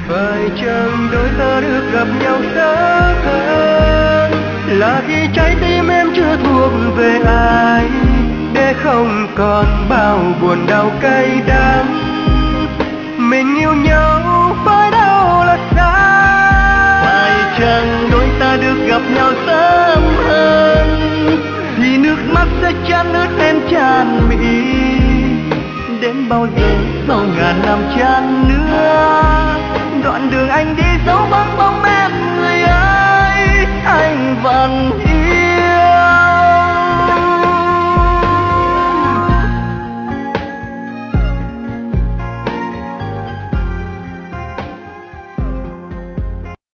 Phải chăng đôi ta được gặp nhau sớm hơn là khi trái tim em chưa thuộc về ai, để không còn bao buồn đau cay đắng. Mình yêu nhau phải đâu là sai? Phải chăng đôi ta được gặp nhau sớm hơn thì nước mắt sẽ chán ướt em tràn mi. Đến bao giờ sau ngàn năm chan nữa, đoạn đường anh đi dấu bóng